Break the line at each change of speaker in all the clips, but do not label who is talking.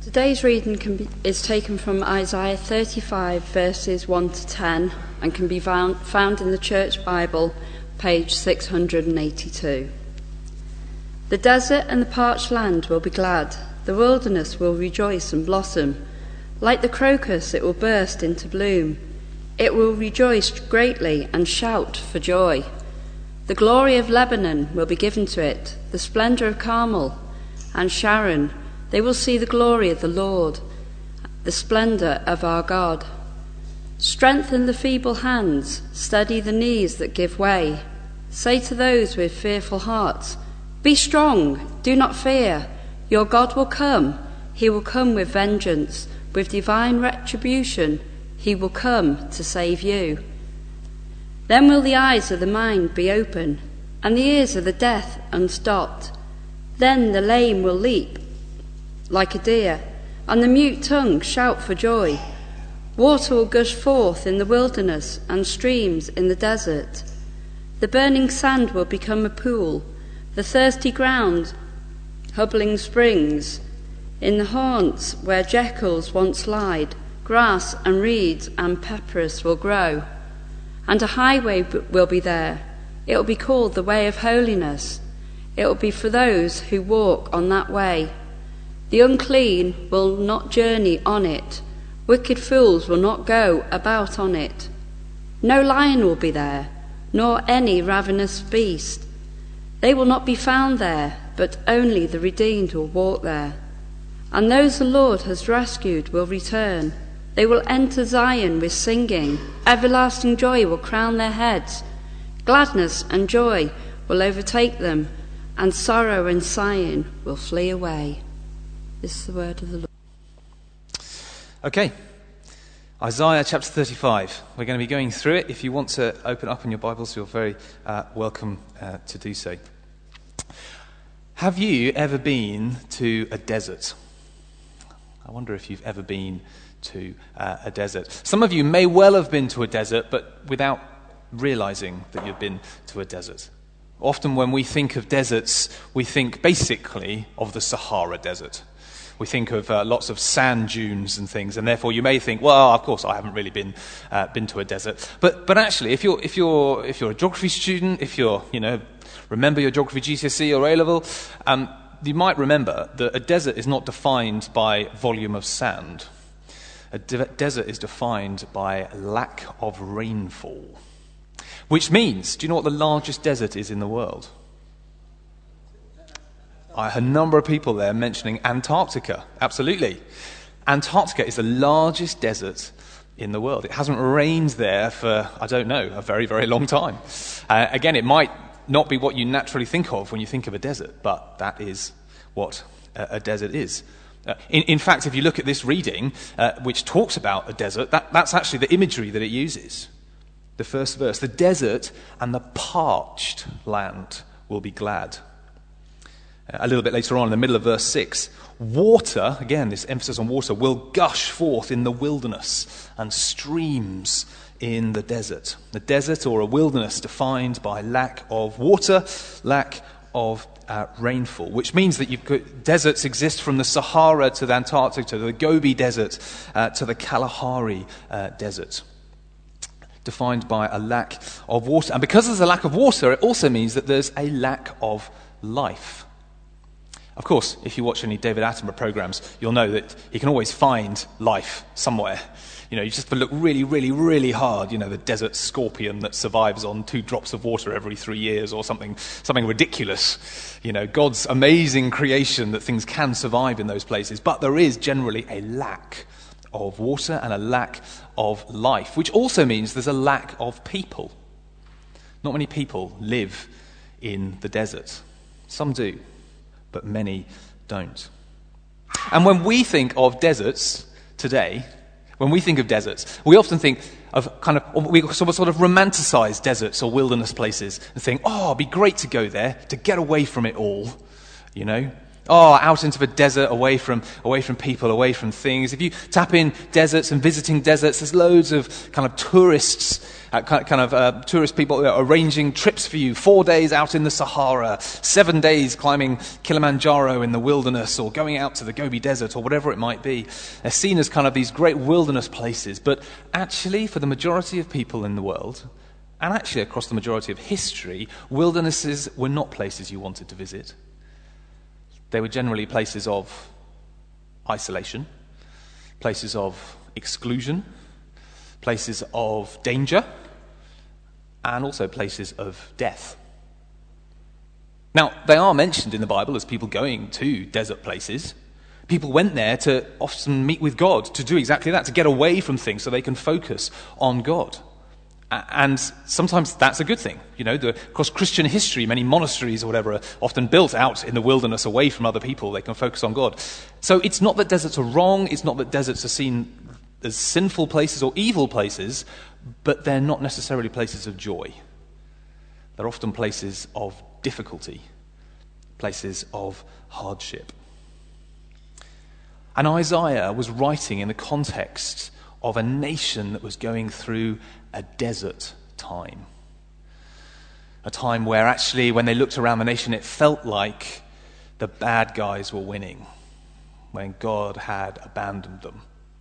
Today's reading is taken from Isaiah 35, verses 1 to 10, and can be found in the Church Bible, page 682. The desert and the parched land will be glad. The wilderness will rejoice and blossom. Like the crocus, it will burst into bloom. It will rejoice greatly and shout for joy. The glory of Lebanon will be given to it, the splendor of Carmel and Sharon. They will see the glory of the Lord, the splendor of our God. Strengthen the feeble hands, steady the knees that give way. Say to those with fearful hearts, be strong, do not fear. Your God will come. He will come with vengeance, with divine retribution. He will come to save you. Then will the eyes of the blind be open, and the ears of the deaf unstopped. Then the lame will leap like a deer, and the mute tongue shout for joy. Water will gush forth in the wilderness, and streams in the desert. The burning sand will become a pool, the thirsty ground bubbling springs. In the haunts where jackals once lied, grass and reeds and papyrus will grow. And a highway will be there. It will be called the way of holiness. It will be for those who walk on that way. The unclean will not journey on it. Wicked fools will not go about on it. No lion will be there, nor any ravenous beast. They will not be found there, but only the redeemed will walk there. And those the Lord has rescued will return. They will enter Zion with singing. Everlasting joy will crown their heads. Gladness and joy will overtake them, and sorrow and sighing will flee away. This is the word of the Lord.
Okay, Isaiah chapter 35. We're going to be going through it. If you want to open up in your Bibles, you're very welcome to do so. Have you ever been to a desert? I wonder if you've ever been to a desert. Some of you may well have been to a desert, but without realizing that you've been to a desert. Often when we think of deserts, we think basically of the Sahara Desert. We think of lots of sand dunes and things, and therefore you may think, well, of course I haven't really been to a desert. But actually, if you're a geography student, if you're remember your geography GCSE or A level, you might remember that a desert is not defined by volume of sand. A desert is defined by lack of rainfall, which means, do you know what the largest desert is in the world? I heard a number of people there mentioning Antarctica. Absolutely. Antarctica is the largest desert in the world. It hasn't rained there for, I don't know, a very, very long time. Again, it might not be what you naturally think of when you think of a desert, but that is what a desert is. In fact, if you look at this reading, which talks about a desert, that's actually the imagery that it uses. The first verse, the desert and the parched land will be glad. A little bit later on, in the middle of verse 6, water, again this emphasis on water, will gush forth in the wilderness and streams in the desert. The desert, or a wilderness, defined by lack of water, lack of rainfall, which means that deserts exist from the Sahara to the Antarctic, to the Gobi Desert, to the Kalahari Desert, defined by a lack of water. And because there's a lack of water, it also means that there's a lack of life. Of course, if you watch any David Attenborough programs, you'll know that he can always find life somewhere. You just have to look really, really, really hard. The desert scorpion that survives on 2 drops of water every 3 years, or something ridiculous. God's amazing creation that things can survive in those places. But there is generally a lack of water and a lack of life, which also means there's a lack of people. Not many people live in the desert. Some do, but many don't. And when we think of deserts today, when we think of deserts, we often think of we sort of romanticize deserts or wilderness places and think, oh, it'd be great to go there, to get away from it all, Oh, out into the desert, away from people, away from things. If you tap in deserts and visiting deserts, there's loads of kind of tourists, tourist people arranging trips for you. 4 days out in the Sahara, 7 days climbing Kilimanjaro in the wilderness, or going out to the Gobi Desert, or whatever it might be. They're seen as kind of these great wilderness places. But actually, for the majority of people in the world, and actually across the majority of history, wildernesses were not places you wanted to visit. They were generally places of isolation, places of exclusion, places of danger, and also places of death. Now, they are mentioned in the Bible as people going to desert places. People went there to often meet with God, to do exactly that, to get away from things so they can focus on God. And sometimes that's a good thing. Across Christian history, many monasteries or whatever are often built out in the wilderness away from other people. They can focus on God. So it's not that deserts are wrong. It's not that deserts are seen as sinful places or evil places, but they're not necessarily places of joy. They're often places of difficulty, places of hardship. And Isaiah was writing in the context of a nation that was going through a desert time. A time where actually, when they looked around the nation, it felt like the bad guys were winning, when God had abandoned them.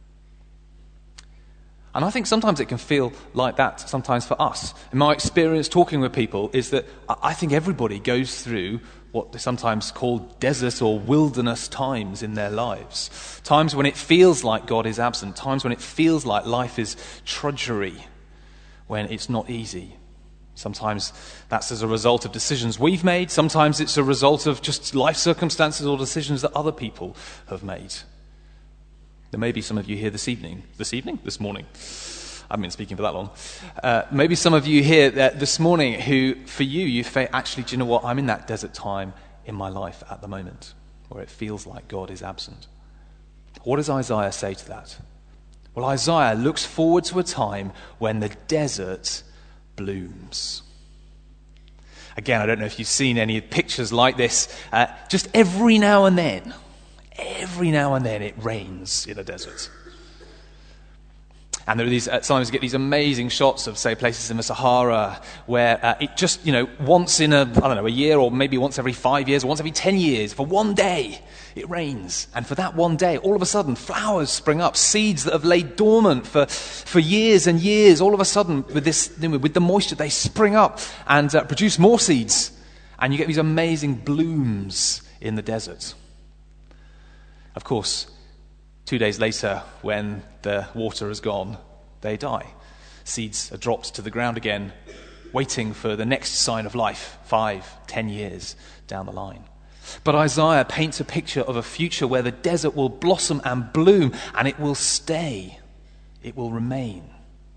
And I think sometimes it can feel like that sometimes for us. In my experience talking with people is that I think everybody goes through what they sometimes call desert or wilderness times in their lives. Times when it feels like God is absent. Times when it feels like life is drudgery, when it's not easy. Sometimes that's as a result of decisions we've made. Sometimes it's a result of just life circumstances or decisions that other people have made. There may be some of you here this morning. I haven't been speaking for that long. Maybe some of you here this morning who, for you say, actually, do you know what? I'm in that desert time in my life at the moment where it feels like God is absent. What does Isaiah say to that? Well, Isaiah looks forward to a time when the desert blooms. Again, I don't know if you've seen any pictures like this. Just every now and then, it rains in a desert. And there are these, sometimes you get these amazing shots of, say, places in the Sahara where it just, once in a year, or maybe once every 5 years, or once every 10 years, for one day, it rains. And for that one day, all of a sudden, flowers spring up, seeds that have laid dormant for years and years, all of a sudden, with the moisture, they spring up and produce more seeds. And you get these amazing blooms in the desert. Of course, 2 days later, when the water is gone, they die. Seeds are dropped to the ground again, waiting for the next sign of life, 5, 10 years down the line. But Isaiah paints a picture of a future where the desert will blossom and bloom, and it will stay. It will remain.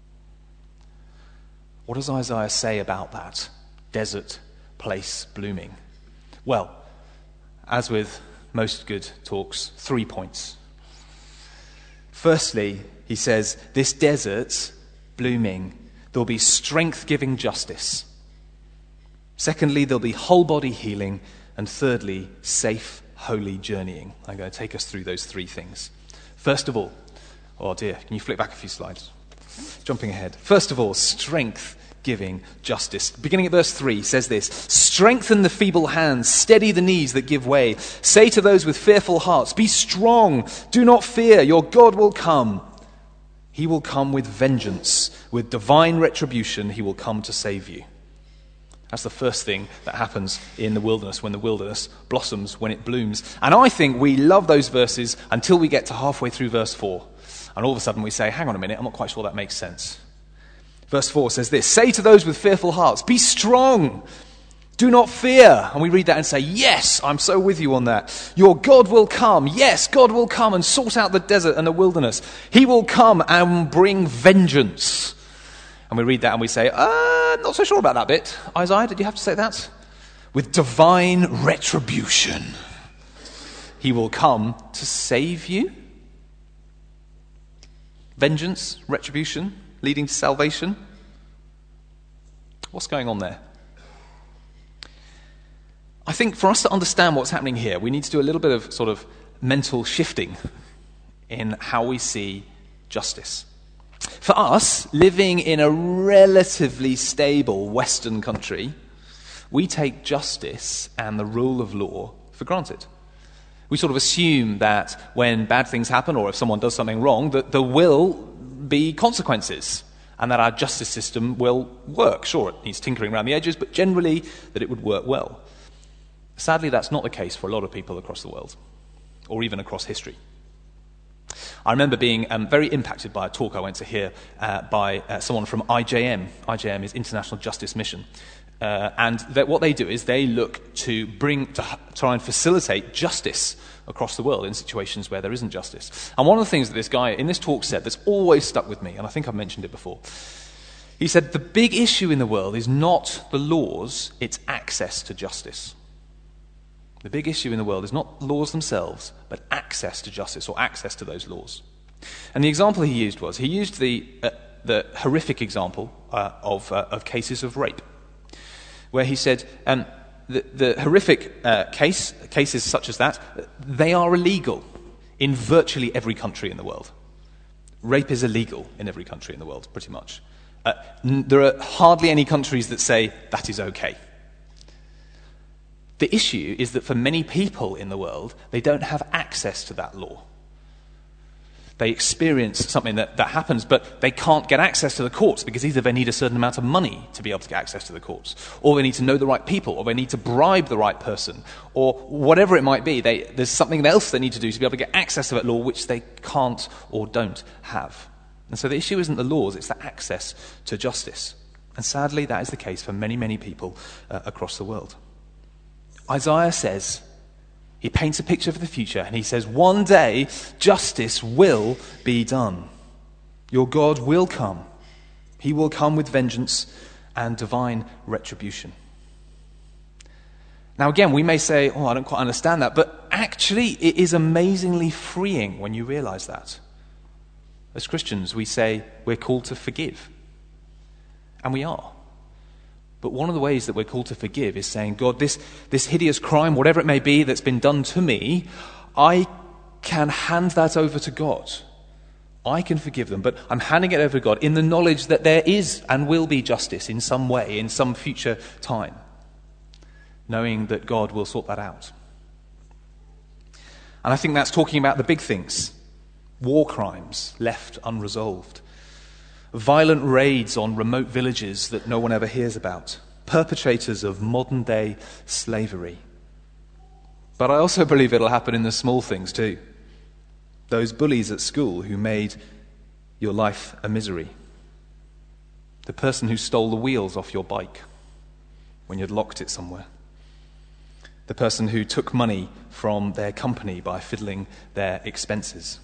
What does Isaiah say about that desert place blooming? Well, as with most good talks, 3 points. Firstly, he says, this desert blooming, there'll be strength-giving justice. Secondly, there'll be whole-body healing. And thirdly, safe, holy journeying. I'm going to take us through those 3 things. First of all, oh dear, can you flip back a few slides? Jumping ahead. First of all, strength-giving justice. Beginning at verse 3 says this: strengthen the feeble hands, steady the knees that give way. Say to those with fearful hearts, be strong, do not fear, your God will come. He will come with vengeance, with divine retribution, he will come to save you. That's the first thing that happens in the wilderness, when the wilderness blossoms, when it blooms. And I think we love those verses until we get to halfway through verse 4. And all of a sudden we say, hang on a minute, I'm not quite sure that makes sense. Verse 4 says this: say to those with fearful hearts, be strong, do not fear. And we read that and say, yes, I'm so with you on that. Your God will come. Yes, God will come and sort out the desert and the wilderness. He will come and bring vengeance. And we read that and we say, not so sure about that bit. Isaiah, did you have to say that? With divine retribution. He will come to save you. Vengeance, retribution, leading to salvation. What's going on there? I think for us to understand what's happening here, we need to do a little bit of sort of mental shifting in how we see justice. For us, living in a relatively stable Western country, we take justice and the rule of law for granted. We sort of assume that when bad things happen or if someone does something wrong, that there will be consequences and that our justice system will work. Sure, it needs tinkering around the edges, but generally that it would work well. Sadly, that's not the case for a lot of people across the world, or even across history. I remember being very impacted by a talk I went to hear by someone from IJM. IJM is International Justice Mission. And what they do is they look to try and facilitate justice across the world in situations where there isn't justice. And one of the things that this guy in this talk said that's always stuck with me, and I think I've mentioned it before, he said the big issue in the world is not the laws, it's access to justice. The big issue in the world is not laws themselves, but access to justice or access to those laws. And the example he used the horrific example of cases of rape, where he said the horrific cases such as that, they are illegal in virtually every country in the world. Rape is illegal in every country in the world, pretty much. There are hardly any countries that say that is okay. The issue is that for many people in the world, they don't have access to that law. They experience something that happens, but they can't get access to the courts because either they need a certain amount of money to be able to get access to the courts, or they need to know the right people, or they need to bribe the right person, or whatever it might be. There's something else they need to do to be able to get access to that law which they can't or don't have. And so the issue isn't the laws, it's the access to justice. And sadly, that is the case for many, many people across the world. Isaiah says, he paints a picture for the future, and he says, one day justice will be done. Your God will come. He will come with vengeance and divine retribution. Now again, we may say, I don't quite understand that, but actually it is amazingly freeing when you realize that. As Christians, we say we're called to forgive. And we are. But one of the ways that we're called to forgive is saying, God, this hideous crime, whatever it may be that's been done to me, I can hand that over to God. I can forgive them, but I'm handing it over to God in the knowledge that there is and will be justice in some way, in some future time, knowing that God will sort that out. And I think that's talking about the big things. War crimes left unresolved. Violent raids on remote villages that no one ever hears about. Perpetrators of modern-day slavery. But I also believe it'll happen in the small things too. Those bullies at school who made your life a misery. The person who stole the wheels off your bike when you'd locked it somewhere. The person who took money from their company by fiddling their expenses.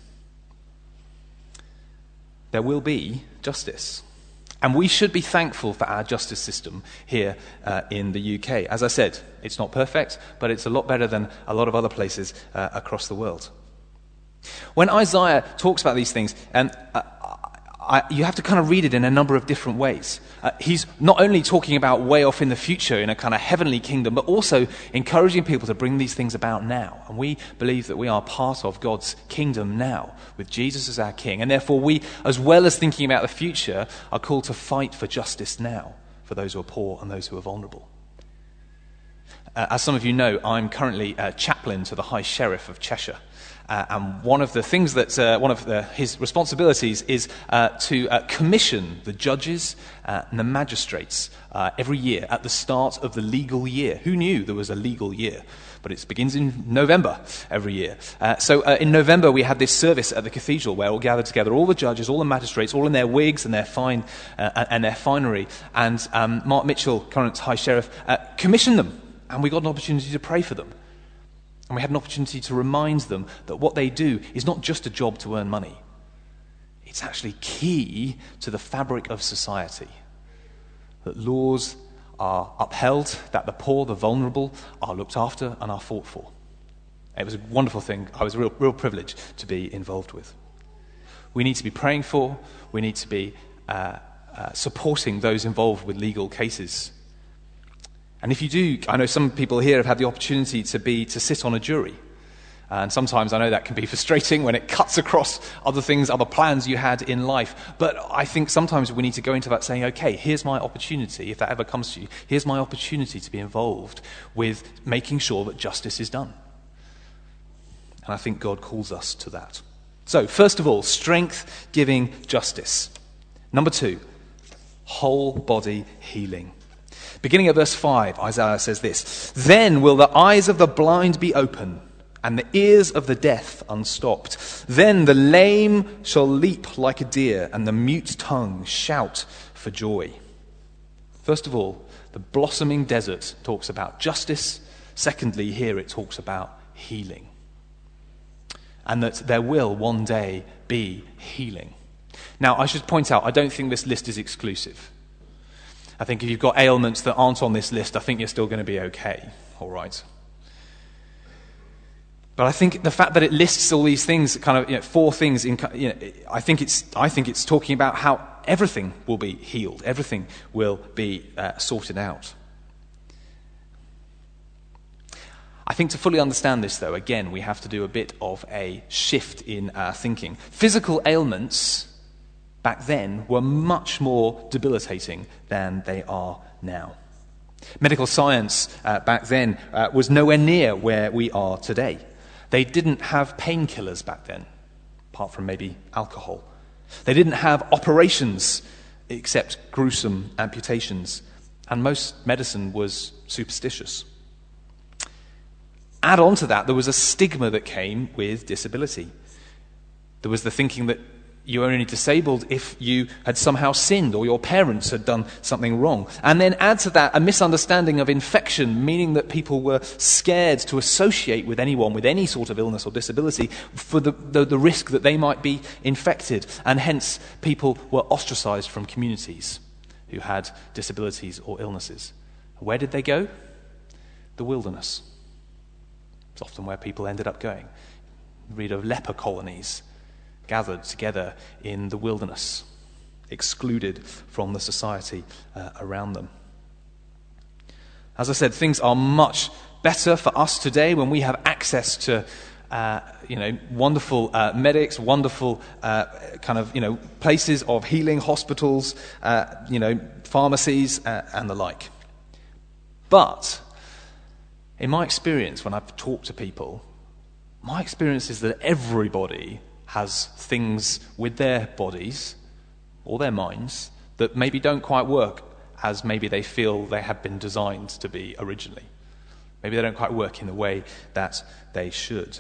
There will be justice. And we should be thankful for our justice system here in the UK. As I said, it's not perfect, but it's a lot better than a lot of other places across the world. When Isaiah talks about these things, you have to kind of read it in a number of different ways. He's not only talking about way off in the future in a kind of heavenly kingdom, but also encouraging people to bring these things about now. And we believe that we are part of God's kingdom now, with Jesus as our king. And therefore we, as well as thinking about the future, are called to fight for justice now, for those who are poor and those who are vulnerable. As some of you know, I'm currently chaplain to the High Sheriff of Cheshire. And one of the things that his responsibilities is to commission the judges and the magistrates every year at the start of the legal year. Who knew there was a legal year? But it begins in November every year. So in November we had this service at the cathedral where we'll gather together all the judges, all the magistrates, all in their wigs and their finery. And Mark Mitchell, current High Sheriff, commissioned them, and we got an opportunity to pray for them. And we had an opportunity to remind them that what they do is not just a job to earn money. It's actually key to the fabric of society. That laws are upheld, that the poor, the vulnerable, are looked after and are fought for. It was a wonderful thing. I was a real privilege to be involved with. We need to be praying for, we need to be supporting those involved with legal cases. And if you do, I know some people here have had the opportunity to sit on a jury. And sometimes I know that can be frustrating when it cuts across other things, other plans you had in life. But I think sometimes we need to go into that saying, okay, here's my opportunity, if that ever comes to you, here's my opportunity to be involved with making sure that justice is done. And I think God calls us to that. So, first of all, strength-giving justice. Number 2, whole body healing. Beginning at verse 5, Isaiah says this, "Then will the eyes of the blind be open, and the ears of the deaf unstopped. Then the lame shall leap like a deer, and the mute tongue shout for joy." First of all, the blossoming desert talks about justice. Secondly, here it talks about healing. And that there will one day be healing. Now, I should point out, I don't think this list is exclusive. I think if you've got ailments that aren't on this list, I think you're still going to be okay, all right? But I think the fact that it lists all these things, kind of 4 things, I think it's talking about how everything will be healed, everything will be sorted out. I think to fully understand this, though, again, we have to do a bit of a shift in our thinking. Physical ailments back then were much more debilitating than they are now. Medical science back then was nowhere near where we are today. They didn't have painkillers back then, apart from maybe alcohol. They didn't have operations except gruesome amputations, and most medicine was superstitious. Add on to that, there was a stigma that came with disability. There was the thinking that you were only disabled if you had somehow sinned or your parents had done something wrong. And then add to that a misunderstanding of infection, meaning that people were scared to associate with anyone with any sort of illness or disability for the risk that they might be infected. And hence, people were ostracized from communities who had disabilities or illnesses. Where did they go? The wilderness. It's often where people ended up going. You read of leper colonies gathered together in the wilderness, excluded from the society around them. As I said, things are much better for us today when we have access to wonderful medics, wonderful places of healing, hospitals, pharmacies, and the like. But in my experience, when I've talked to people, my experience is that everybody has things with their bodies or their minds that maybe don't quite work as maybe they feel they have been designed to be originally. Maybe they don't quite work in the way that they should.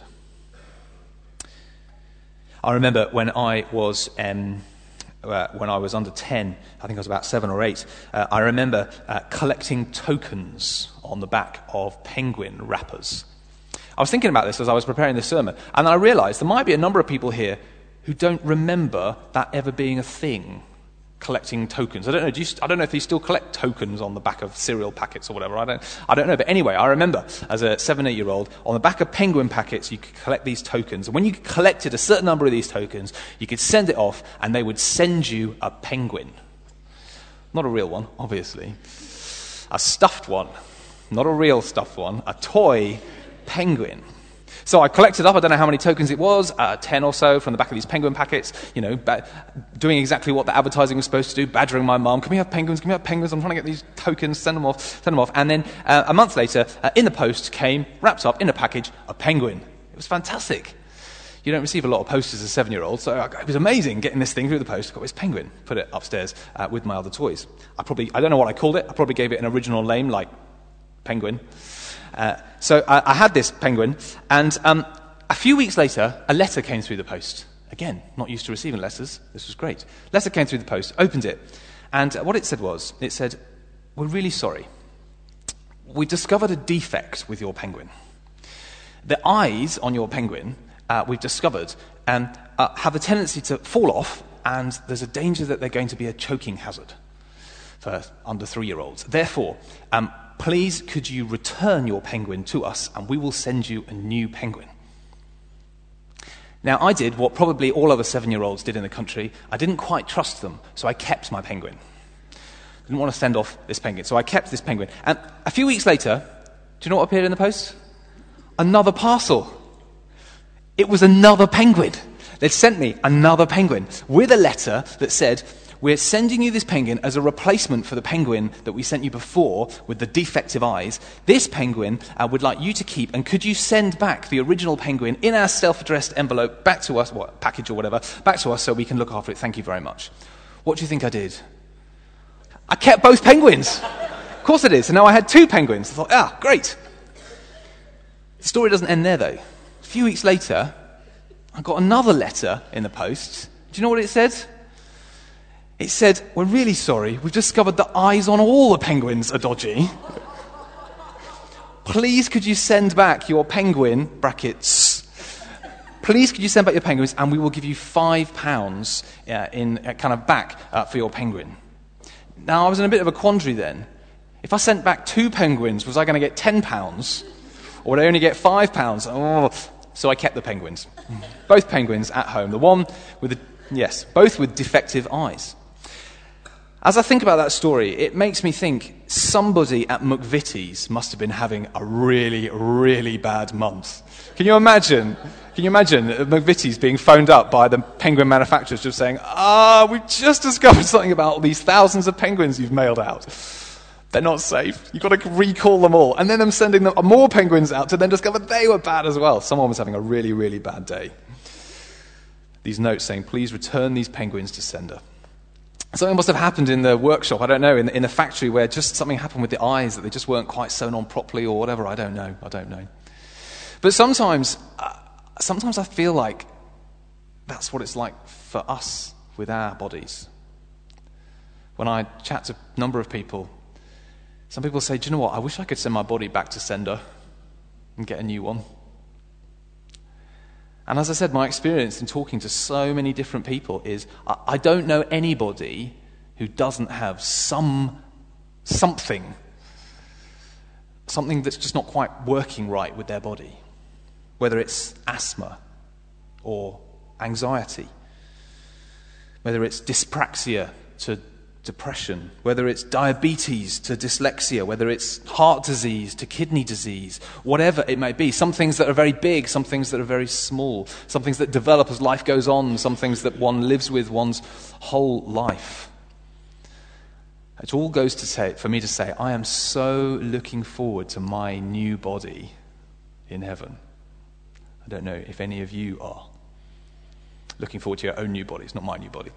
I remember when I was under 10, I think I was about 7 or 8, I remember collecting tokens on the back of penguin wrappers. I was thinking about this as I was preparing this sermon, and I realized there might be a number of people here who don't remember that ever being a thing, collecting tokens. I don't know. I don't know if you still collect tokens on the back of cereal packets or whatever. I don't know. But anyway, I remember as a 7, 8-year-old, on the back of penguin packets, you could collect these tokens. And when you collected a certain number of these tokens, you could send it off, and they would send you a penguin. Not a real one, obviously. A stuffed one. Not a real stuffed one. A toy penguin. So I collected up, I don't know how many tokens it was, 10 or so from the back of these penguin packets, doing exactly what the advertising was supposed to do, badgering my mum, can we have penguins, I'm trying to get these tokens, send them off. And then a month later, in the post came, wrapped up in a package, a penguin. It was fantastic. You don't receive a lot of posts as a 7-year-old, so it was amazing getting this thing through the post. I got this penguin, put it upstairs with my other toys. I don't know what I called it, I probably gave it an original name like Penguin. So I had this penguin, and a few weeks later, a letter came through the post. Again, not used to receiving letters. This was great. Letter came through the post, opened it, and what it said was, "We're really sorry. We discovered a defect with your penguin. The eyes on your penguin, we've discovered, have a tendency to fall off, and there's a danger that they're going to be a choking hazard for under 3-year-olds. Therefore, please, could you return your penguin to us, and we will send you a new penguin." Now, I did what probably all other 7-year-olds did in the country. I didn't quite trust them, so I kept my penguin. Didn't want to send off this penguin. So I kept this penguin. And a few weeks later, do you know what appeared in the post? Another parcel. It was another penguin. They'd sent me another penguin with a letter that said, we're sending you this penguin as a replacement for the penguin that we sent you before with the defective eyes. This penguin would like you to keep, and could you send back the original penguin in our self-addressed envelope back to us, package or whatever, back to us so we can look after it. Thank you very much. What do you think I did? I kept both penguins. Of course I did. So now I had two penguins. I thought, great. The story doesn't end there, though. A few weeks later, I got another letter in the post. Do you know what it said? It said, we're really sorry. We've discovered the eyes on all the penguins are dodgy. Please could you send back your penguin, brackets, please could you send back your penguins and we will give you £5 back for your penguin. Now, I was in a bit of a quandary then. If I sent back two penguins, was I going to get £10? Or would I only get £5? Oh, so I kept the penguins. Both penguins at home. The one with both with defective eyes. As I think about that story, it makes me think somebody at McVitie's must have been having a really, really bad month. Can you imagine McVitie's being phoned up by the penguin manufacturers just saying, we've just discovered something about these thousands of penguins you've mailed out. They're not safe. You've got to recall them all. And then them sending them more penguins out to then discover they were bad as well. Someone was having a really, really bad day. These notes saying, please return these penguins to sender. Something must have happened in the workshop, I don't know, in the factory where just something happened with the eyes, that they just weren't quite sewn on properly or whatever. I don't know. But sometimes I feel like that's what it's like for us with our bodies. When I chat to a number of people, some people say, do you know what, I wish I could send my body back to sender and get a new one. And as I said, my experience in talking to so many different people is I don't know anybody who doesn't have something that's just not quite working right with their body. Whether it's asthma or anxiety, whether it's dyspraxia to depression, whether it's diabetes to dyslexia, whether it's heart disease to kidney disease, whatever it may be. Some things that are very big, some things that are very small, some things that develop as life goes on, some things that one lives with one's whole life. It all goes to say, for me to say, I am so looking forward to my new body in heaven. I don't know if any of you are looking forward to your own new body. It's not my new body.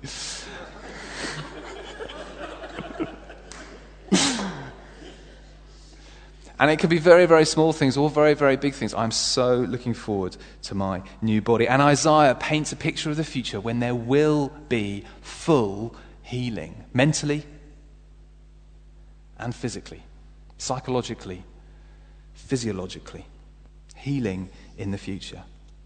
And it could be very, very small things or very, very big things. I'm so looking forward to my new body. And Isaiah paints a picture of the future when there will be full healing, mentally and physically, psychologically, physiologically. Healing in the future.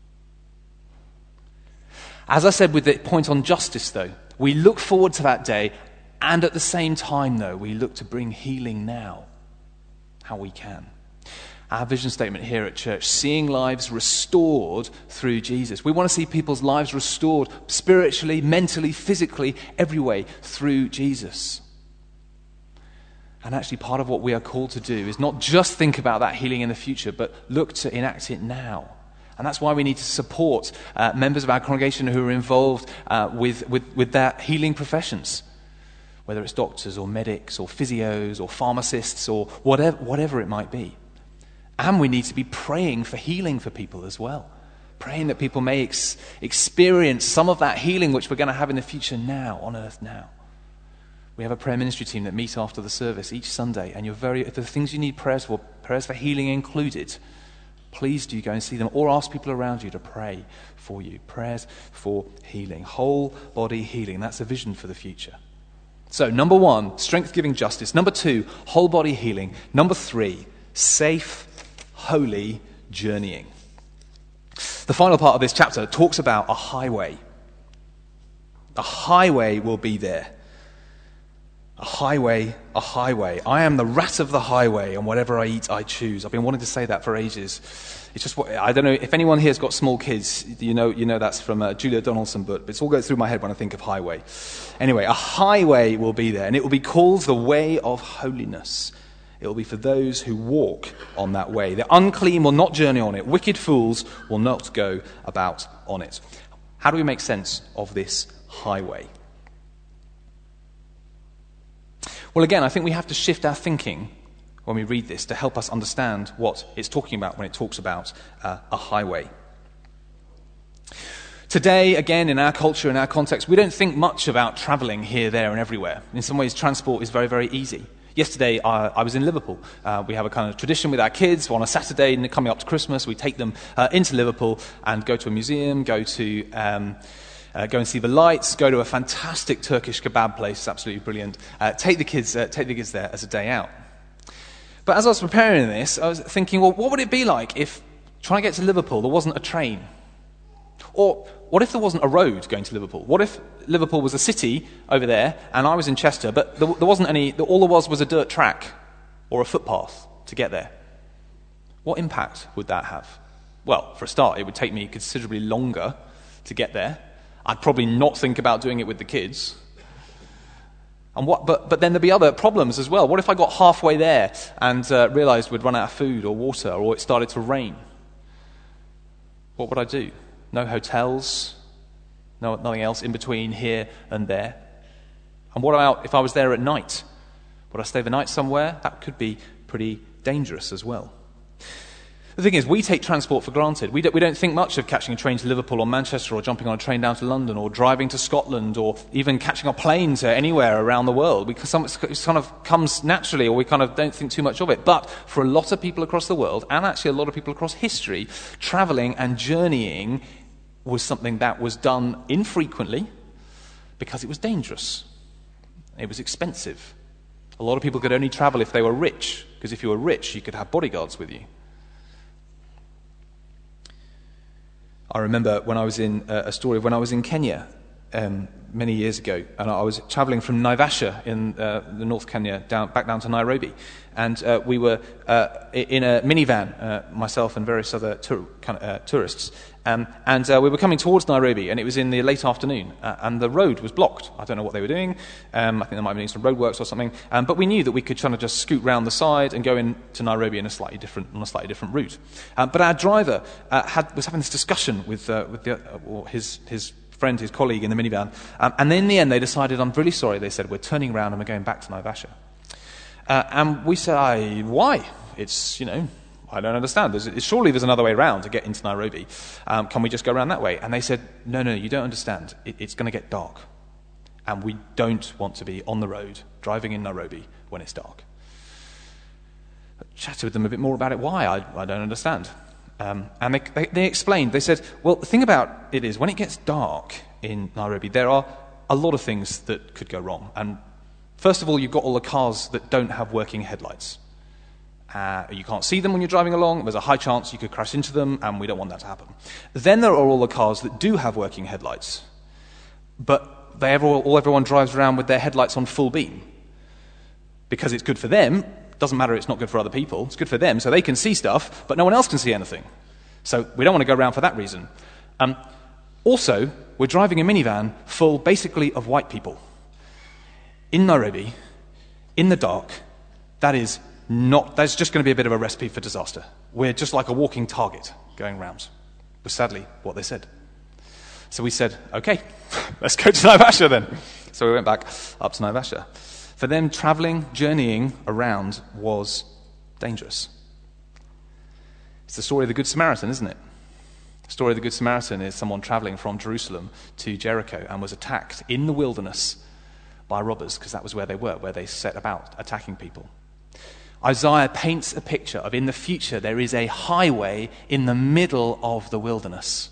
As I said with the point on justice, though, we look forward to that day, and at the same time, though, we look to bring healing now, how we can. Our vision statement here at church, seeing lives restored through Jesus. We want to see people's lives restored spiritually, mentally, physically, every way through Jesus. And actually part of what we are called to do is not just think about that healing in the future, but look to enact it now. And that's why we need to support members of our congregation who are involved with their healing professions. Whether it's doctors or medics or physios or pharmacists or whatever it might be. And we need to be praying for healing for people as well. Praying that people may experience some of that healing which we're going to have in the future now, on earth now. We have a prayer ministry team that meet after the service each Sunday, and if the things you need prayers for healing included, please do go and see them or ask people around you to pray for you. Prayers for healing. Whole body healing. That's a vision for the future. So, number 1, strength-giving justice. Number 2, whole body healing. Number 3, safe, holy journeying. The final part of this chapter talks about a highway. A highway will be there. A highway. I am the rat of the highway, and whatever I eat, I choose. I've been wanting to say that for ages. It's just what, I don't know if anyone here has got small kids. You know that's from a Julia Donaldson book. But it's all goes through my head when I think of highway. Anyway, a highway will be there, and it will be called the way of holiness. It will be for those who walk on that way. The unclean will not journey on it. Wicked fools will not go about on it. How do we make sense of this highway? Well, again, I think we have to shift our thinking when we read this to help us understand what it's talking about when it talks about a highway. Today, again, in our culture, in our context, we don't think much about travelling here, there and everywhere. In some ways, transport is very, very easy. Yesterday, I was in Liverpool. We have a kind of tradition with our kids. On a Saturday, coming up to Christmas, we take them into Liverpool and go to a museum, go and see the lights, go to a fantastic Turkish kebab place. It's absolutely brilliant. Take the kids there as a day out. But as I was preparing this, I was thinking, well, what would it be like if trying to get to Liverpool there wasn't a train? Or what if there wasn't a road going to Liverpool? What if Liverpool was a city over there and I was in Chester, but there wasn't any, all there was a dirt track or a footpath to get there? What impact would that have? Well, for a start, it would take me considerably longer to get there. I'd probably not think about doing it with the kids. But then there'd be other problems as well. What if I got halfway there and realised we'd run out of food or water, or it started to rain? What would I do? No hotels, nothing else in between here and there. And what about if I was there at night? Would I stay the night somewhere? That could be pretty dangerous as well. The thing is, we take transport for granted. We don't think much of catching a train to Liverpool or Manchester, or jumping on a train down to London, or driving to Scotland, or even catching a plane to anywhere around the world. It kind of comes naturally, or we kind of don't think too much of it. But for a lot of people across the world, and actually a lot of people across history, travelling and journeying was something that was done infrequently because it was dangerous. It was expensive. A lot of people could only travel if they were rich, because if you were rich, you could have bodyguards with you. I remember when I was in a story of when I was in Kenya many years ago, and I was travelling from Naivasha in the North Kenya back down to Nairobi, and we were in a minivan, myself and various other tourists, and we were coming towards Nairobi, and it was in the late afternoon, and the road was blocked. I don't know what they were doing. I think they might have been doing some roadworks or something, but we knew that we could kind of just scoot round the side and go into Nairobi on a slightly different route. But our driver was having this discussion with his friend, his colleague in the minivan, and then in the end they decided, I'm really sorry, they said, we're turning around and we're going back to Naivasha. And we said, why? It's, I don't understand. Surely there's another way around to get into Nairobi. Can we just go around that way? And they said, no, you don't understand. It's going to get dark. And we don't want to be on the road driving in Nairobi when it's dark. I chatted with them a bit more about it. Why? I don't understand. And they explained. They said, well, the thing about it is when it gets dark in Nairobi, there are a lot of things that could go wrong. And first of all, you've got all the cars that don't have working headlights. You can't see them when you're driving along. There's a high chance you could crash into them, and we don't want that to happen. Then there are all the cars that do have working headlights, but everyone drives around with their headlights on full beam because it's good for them. Doesn't matter, it's not good for other people. It's good for them, so they can see stuff, but no one else can see anything. So we don't want to go around for that reason. Also, we're driving a minivan full, basically, of white people. In Nairobi, in the dark, that's just going to be a bit of a recipe for disaster. We're just like a walking target going round. Was sadly what they said. So we said, okay, let's go to Naivasha then. So we went back up to Naivasha. For them, travelling, journeying around was dangerous. It's the story of the Good Samaritan, isn't it? The story of the Good Samaritan is someone travelling from Jerusalem to Jericho and was attacked in the wilderness by robbers, because that was where they were, where they set about attacking people. Isaiah paints a picture of, in the future, there is a highway in the middle of the wilderness.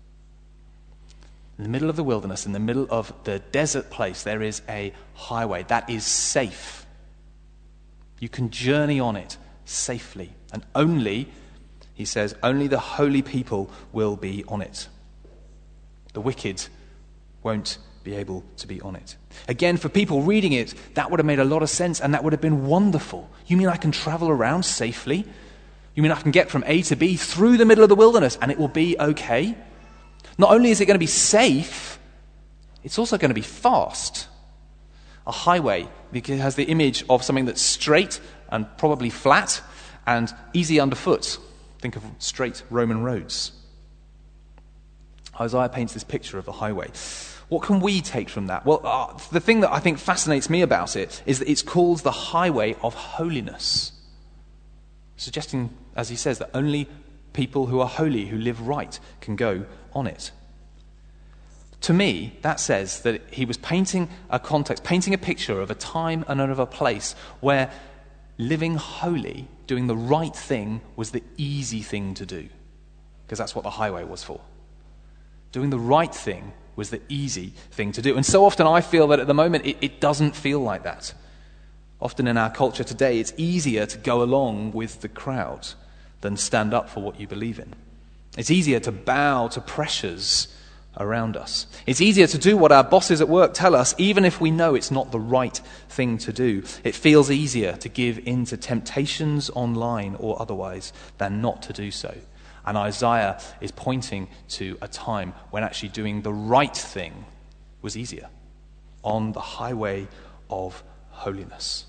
In the middle of the wilderness, in the middle of the desert place, there is a highway that is safe. You can journey on it safely. And only, he says, only the holy people will be on it. The wicked won't be able to be on it. Again, for people reading it, that would have made a lot of sense, and that would have been wonderful. You mean I can travel around safely? You mean I can get from A to B through the middle of the wilderness and it will be okay? Not only is it going to be safe, it's also going to be fast. A highway, because it has the image of something that's straight and probably flat and easy underfoot. Think of straight Roman roads. Isaiah paints this picture of the highway. What can we take from that? Well, the thing that I think fascinates me about it is that it's called the highway of holiness. Suggesting, as he says, that only people who are holy, who live right, can go on it. To me, that says that he was painting a context, painting a picture of a time and of a place where living holy, doing the right thing, was the easy thing to do. Because that's what the highway was for. Doing the right thing was the easy thing to do. And so often I feel that at the moment it doesn't feel like that. Often in our culture today, it's easier to go along with the crowd than stand up for what you believe in. It's easier to bow to pressures around us. It's easier to do what our bosses at work tell us, even if we know it's not the right thing to do. It feels easier to give in to temptations online or otherwise than not to do so. And Isaiah is pointing to a time when actually doing the right thing was easier, on the highway of holiness.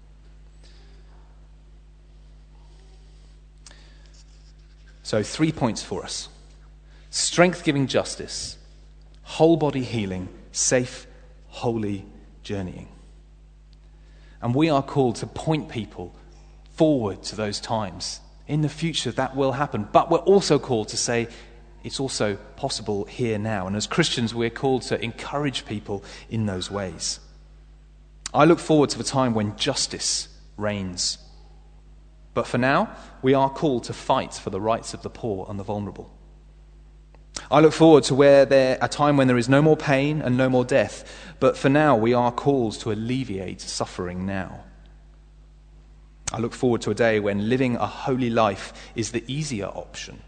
So 3 points for us. Strength-giving justice, whole-body healing, safe, holy journeying. And we are called to point people forward to those times. In the future, that will happen. But we're also called to say it's also possible here now. And as Christians, we're called to encourage people in those ways. I look forward to the time when justice reigns. But for now, we are called to fight for the rights of the poor and the vulnerable. I look forward to a time when there is no more pain and no more death. But for now, we are called to alleviate suffering now. I look forward to a day when living a holy life is the easier option.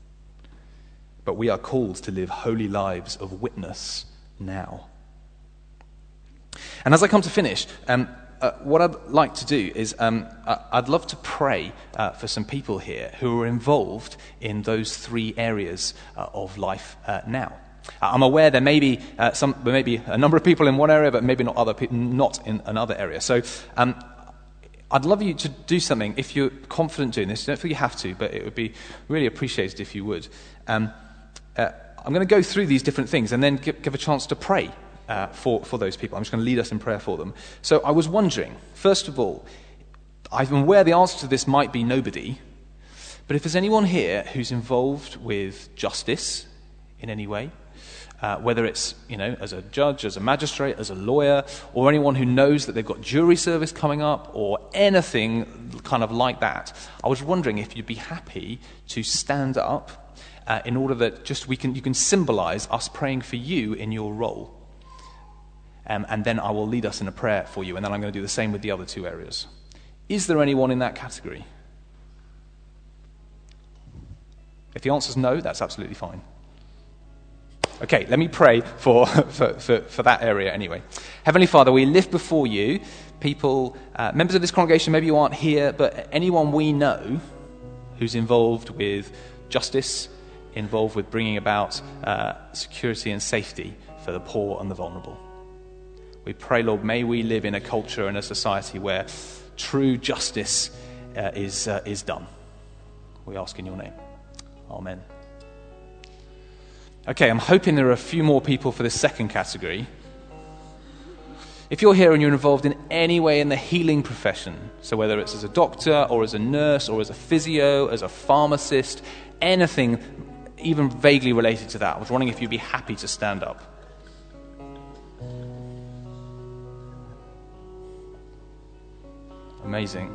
But we are called to live holy lives of witness now. And as I come to finish, what I'd like to do is I'd love to pray for some people here who are involved in those 3 areas of life now. I'm aware there may be a number of people in one area, but maybe not in another area. So I'd love you to do something if you're confident doing this. Don't feel you have to, but it would be really appreciated if you would. I'm going to go through these different things and then give a chance to pray for those people. I'm just going to lead us in prayer for them. So I was wondering, first of all, I'm aware the answer to this might be nobody, but if there's anyone here who's involved with justice in any way, whether it's, as a judge, as a magistrate, as a lawyer, or anyone who knows that they've got jury service coming up, or anything kind of like that, I was wondering if you'd be happy to stand up in order that you can symbolize us praying for you in your role. And then I will lead us in a prayer for you, and then I'm going to do the same with the other 2 areas. Is there anyone in that category? If the answer is no, that's absolutely fine. Okay, let me pray for that area anyway. Heavenly Father, we lift before you people, members of this congregation, maybe you aren't here, but anyone we know who's involved with justice, involved with bringing about security and safety for the poor and the vulnerable. We pray, Lord, may we live in a culture and a society where true justice is done. We ask in your name. Amen. Okay, I'm hoping there are a few more people for this second category. If you're here and you're involved in any way in the healing profession, so whether it's as a doctor or as a nurse or as a physio, as a pharmacist, anything even vaguely related to that, I was wondering if you'd be happy to stand up. Amazing.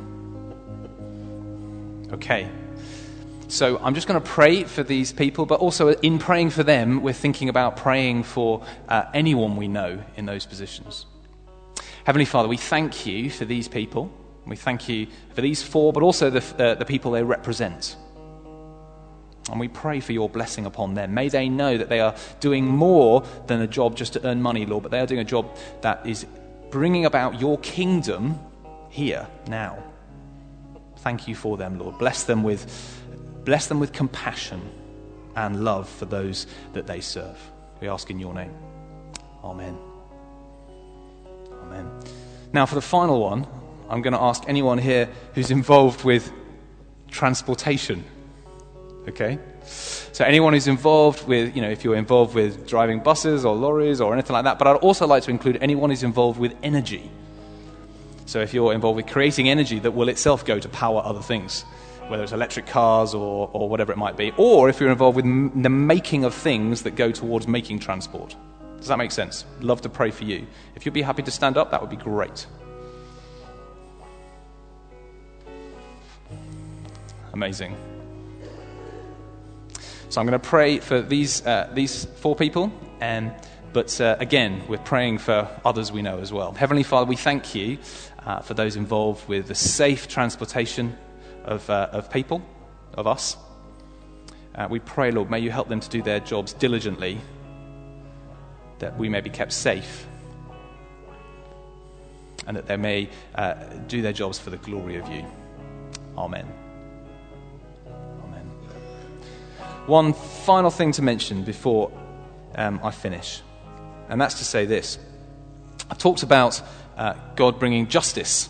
Okay. So I'm just going to pray for these people, but also in praying for them, we're thinking about praying for anyone we know in those positions. Heavenly Father, we thank you for these people. We thank you for these 4, but also the people they represent. And we pray for your blessing upon them. May they know that they are doing more than a job just to earn money, Lord, but they are doing a job that is bringing about your kingdom here, now. Thank you for them, Lord. Bless them with compassion and love for those that they serve. We ask in your name. Amen. Amen. Now for the final one, I'm going to ask anyone here who's involved with transportation. Okay? So anyone who's involved with, if you're involved with driving buses or lorries or anything like that, but I'd also like to include anyone who's involved with energy. So if you're involved with creating energy that will itself go to power other things, whether it's electric cars or whatever it might be, or if you're involved with the making of things that go towards making transport. Does that make sense? Love to pray for you. If you'd be happy to stand up, that would be great. Amazing. So I'm going to pray for these 4 people, but again, we're praying for others we know as well. Heavenly Father, we thank you for those involved with the safe transportation of people, of us. We pray, Lord, may you help them to do their jobs diligently, that we may be kept safe, and that they may do their jobs for the glory of you. Amen. Amen. One final thing to mention before I finish, and that's to say this. I've talked about God bringing justice,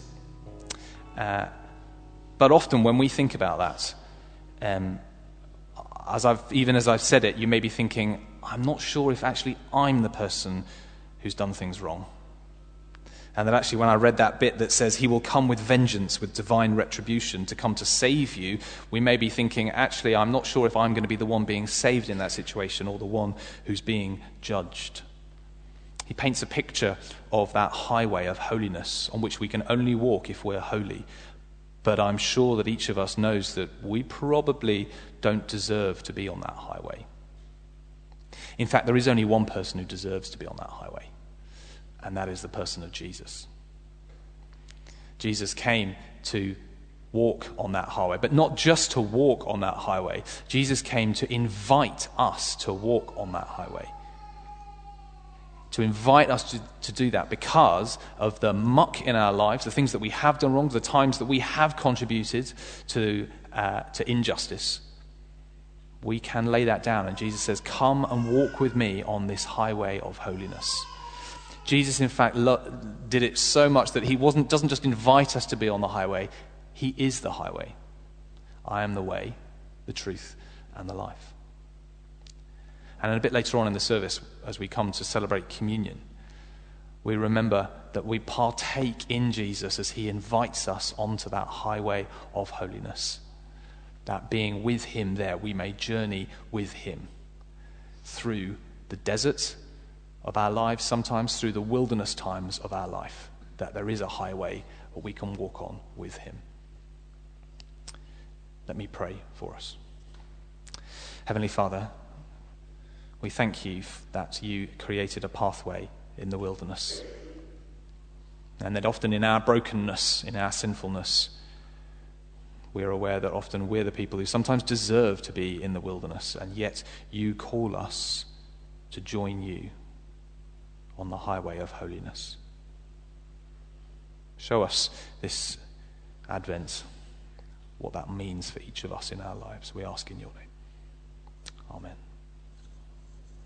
but often when we think about that, as I've said it, you may be thinking, I'm not sure if actually I'm the person who's done things wrong. And that actually when I read that bit that says he will come with vengeance, with divine retribution to come to save you, we may be thinking, actually, I'm not sure if I'm going to be the one being saved in that situation or the one who's being judged. He paints a picture of that highway of holiness on which we can only walk if we're holy. But I'm sure that each of us knows that we probably don't deserve to be on that highway. In fact, there is only one person who deserves to be on that highway, and that is the person of Jesus. Jesus came to walk on that highway, but not just to walk on that highway. Jesus came to invite us to walk on that highway. To invite us to do that because of the muck in our lives, the things that we have done wrong, the times that we have contributed to injustice. We can lay that down, and Jesus says, come and walk with me on this highway of holiness. Jesus, in fact, did it so much that he doesn't just invite us to be on the highway, he is the highway. I am the way, the truth, and the life. And a bit later on in the service, as we come to celebrate communion, we remember that we partake in Jesus as he invites us onto that highway of holiness. That being with him there, we may journey with him through the desert of our lives, sometimes through the wilderness times of our life, that there is a highway that we can walk on with him. Let me pray for us. Heavenly Father, we thank you that you created a pathway in the wilderness, and that often in our brokenness, in our sinfulness, we are aware that often we're the people who sometimes deserve to be in the wilderness, and yet you call us to join you on the highway of holiness. Show us this Advent what that means for each of us in our lives. We ask in your name. Amen.